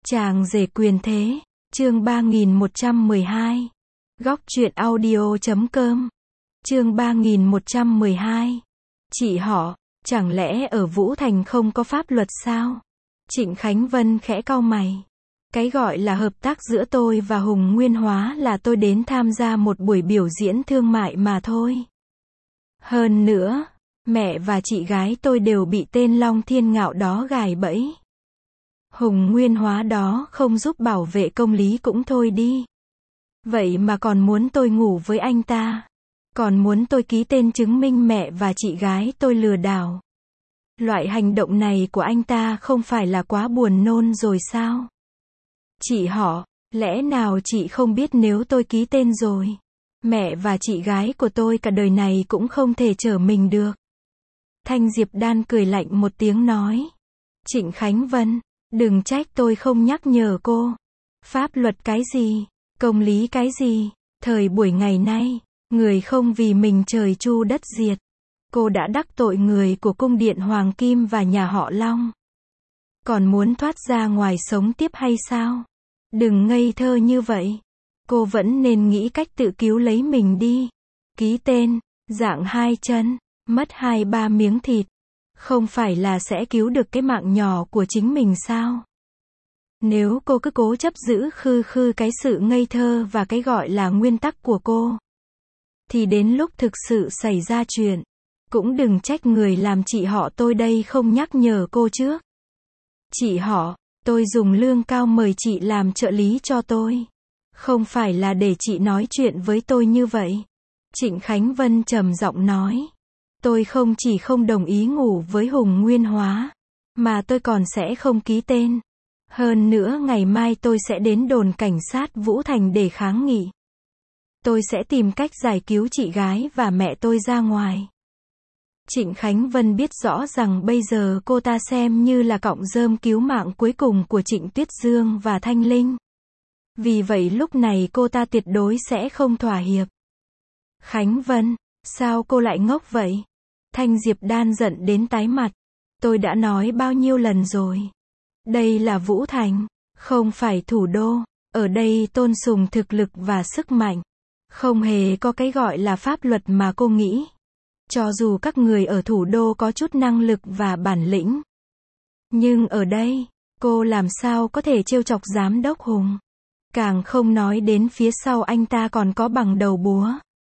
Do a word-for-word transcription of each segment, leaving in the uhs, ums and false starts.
Chàng rể quyền thế, chương ba nghìn một trăm mười hai. Góc truyện audio chấm com. Chương ba nghìn một trăm mười hai. Chị họ, chẳng lẽ ở Vũ Thành không có pháp luật sao? Trịnh Khánh Vân khẽ cau mày. Cái gọi là hợp tác giữa tôi và Hùng Nguyên Hóa là tôi đến tham gia một buổi biểu diễn thương mại mà thôi. Hơn nữa, mẹ và chị gái tôi đều bị tên Long Thiên Ngạo đó gài bẫy. Hùng Nguyên Hóa đó không giúp bảo vệ công lý cũng thôi đi. Vậy mà còn muốn tôi ngủ với anh ta. Còn muốn tôi ký tên chứng minh mẹ và chị gái tôi lừa đảo. Loại hành động này của anh ta không phải là quá buồn nôn rồi sao? Chị họ, lẽ nào chị không biết nếu tôi ký tên rồi, mẹ và chị gái của tôi cả đời này cũng không thể trở mình được. Thanh Diệp Đan cười lạnh một tiếng nói. Trịnh Khánh Vân, đừng trách tôi không nhắc nhở cô. Pháp luật cái gì? Công lý cái gì? Thời buổi ngày nay, người không vì mình trời chu đất diệt. Cô đã đắc tội người của cung điện Hoàng Kim và nhà họ Long. Còn muốn thoát ra ngoài sống tiếp hay sao? Đừng ngây thơ như vậy. Cô vẫn nên nghĩ cách tự cứu lấy mình đi. Ký tên, dạng hai chân, mất hai ba miếng thịt. Không phải là sẽ cứu được cái mạng nhỏ của chính mình sao? Nếu cô cứ cố chấp giữ khư khư cái sự ngây thơ và cái gọi là nguyên tắc của cô, thì đến lúc thực sự xảy ra chuyện, cũng đừng trách người làm chị họ tôi đây không nhắc nhở cô trước. Chị họ, tôi dùng lương cao mời chị làm trợ lý cho tôi. Không phải là để chị nói chuyện với tôi như vậy. Trịnh Khánh Vân trầm giọng nói. Tôi không chỉ không đồng ý ngủ với Hùng Nguyên Hóa, mà tôi còn sẽ không ký tên. Hơn nữa ngày mai tôi sẽ đến đồn cảnh sát Vũ Thành để kháng nghị. Tôi sẽ tìm cách giải cứu chị gái và mẹ tôi ra ngoài. Trịnh Khánh Vân biết rõ rằng bây giờ cô ta xem như là cọng rơm cứu mạng cuối cùng của Trịnh Tuyết Dương và Thanh Linh. Vì vậy lúc này cô ta tuyệt đối sẽ không thỏa hiệp. Khánh Vân, sao cô lại ngốc vậy? Thanh Diệp Đan giận đến tái mặt. Tôi đã nói bao nhiêu lần rồi. Đây là Vũ Thành, không phải thủ đô. Ở đây tôn sùng thực lực và sức mạnh. Không hề có cái gọi là pháp luật mà cô nghĩ. Cho dù các người ở thủ đô có chút năng lực và bản lĩnh. Nhưng ở đây, cô làm sao có thể trêu chọc giám đốc Hùng. Càng không nói đến phía sau anh ta còn có bằng đầu búa.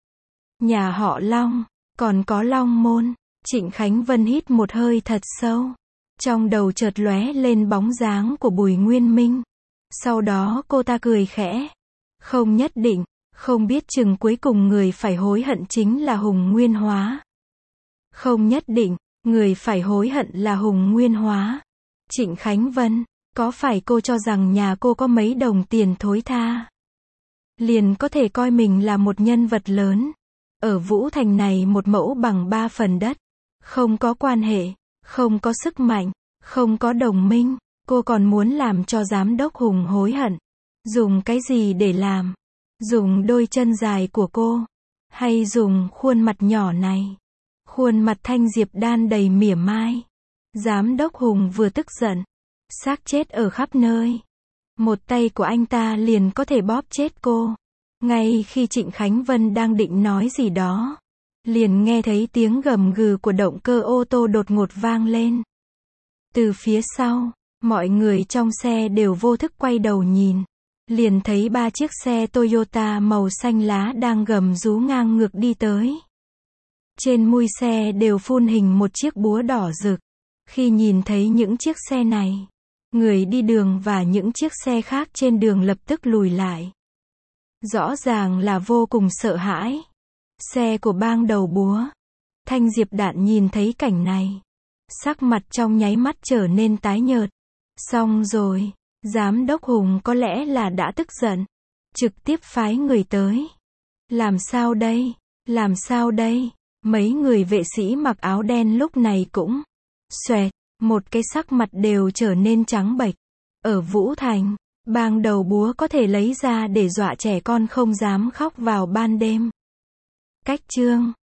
Nhà họ Long, còn có Long Môn. Trịnh Khánh Vân hít một hơi thật sâu. Trong đầu chợt lóe lên bóng dáng của Bùi Nguyên Minh. Sau đó cô ta cười khẽ. Không nhất định, không biết chừng cuối cùng người phải hối hận chính là Hùng Nguyên Hóa. Không nhất định, người phải hối hận là Hùng Nguyên Hóa. Trịnh Khánh Vân, có phải cô cho rằng nhà cô có mấy đồng tiền thối tha, liền có thể coi mình là một nhân vật lớn? Ở Vũ Thành này một mẫu bằng ba phần đất. Không có quan hệ, không có sức mạnh, không có đồng minh. Cô còn muốn làm cho giám đốc Hùng hối hận. Dùng cái gì để làm? Dùng đôi chân dài của cô? Hay dùng khuôn mặt nhỏ này? Khuôn mặt Thanh Diệp Đan đầy mỉa mai. Giám đốc Hùng vừa tức giận, xác chết ở khắp nơi. Một tay của anh ta liền có thể bóp chết cô. Ngay khi Trịnh Khánh Vân đang định nói gì đó, liền nghe thấy tiếng gầm gừ của động cơ ô tô đột ngột vang lên. Từ phía sau, mọi người trong xe đều vô thức quay đầu nhìn. Liền thấy ba chiếc xe Toyota màu xanh lá đang gầm rú ngang ngược đi tới. Trên mui xe đều phun hình một chiếc búa đỏ rực. Khi nhìn thấy những chiếc xe này, người đi đường và những chiếc xe khác trên đường lập tức lùi lại. Rõ ràng là vô cùng sợ hãi. Xe của bang đầu búa. Thanh Diệp Đan nhìn thấy cảnh này, sắc mặt trong nháy mắt trở nên tái nhợt. Xong rồi, giám đốc Hùng có lẽ là đã tức giận, trực tiếp phái người tới. Làm sao đây? Làm sao đây? Mấy người vệ sĩ mặc áo đen lúc này cũng xoẹt, một cái sắc mặt đều trở nên trắng bệch. Ở Vũ Thành, bang đầu búa có thể lấy ra để dọa trẻ con không dám khóc vào ban đêm. Cách chương